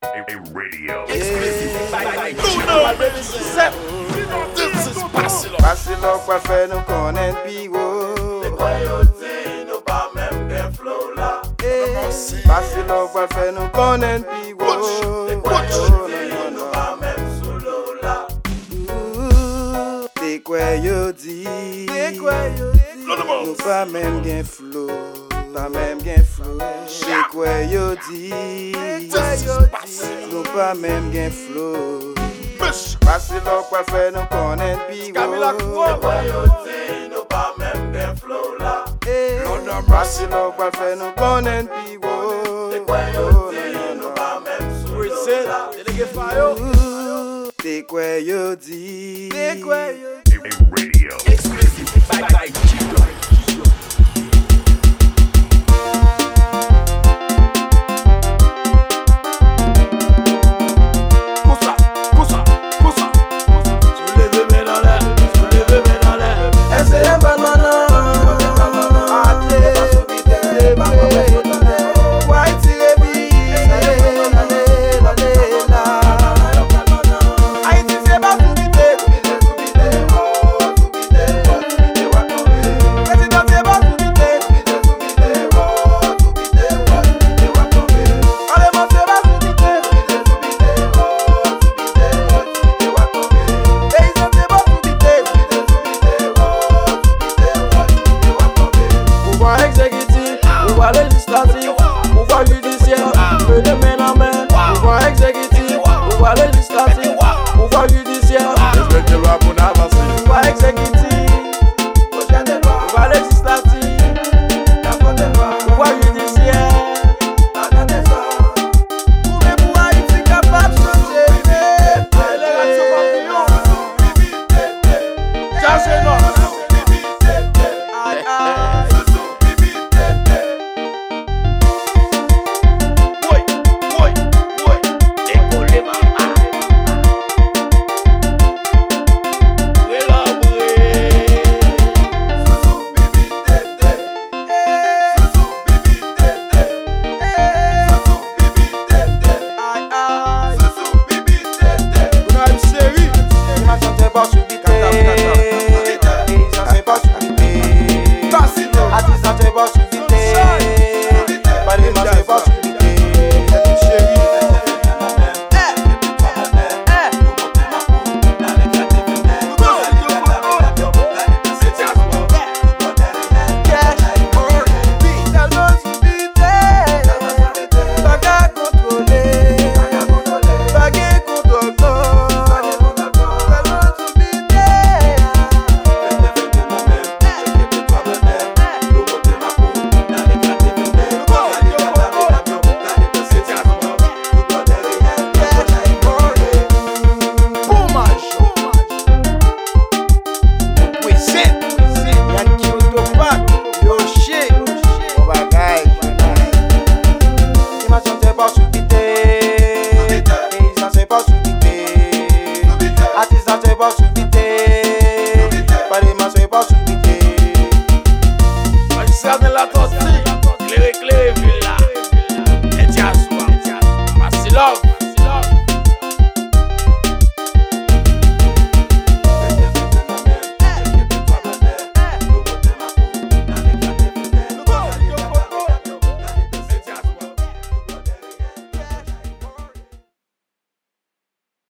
Radio. This is Basilo. Basilo pa fè nou konen piwo. Basilo pa fè nou konen piwo. Te kwe yo di, nou pa mèm gen flow. Pa mèm gen flow. Te kwe yo di, nou pa mèm gen flow. Basilo pa fè nou konen piwo. Basilo pa fè nou konen piwo. Te kwe yo di, Radio.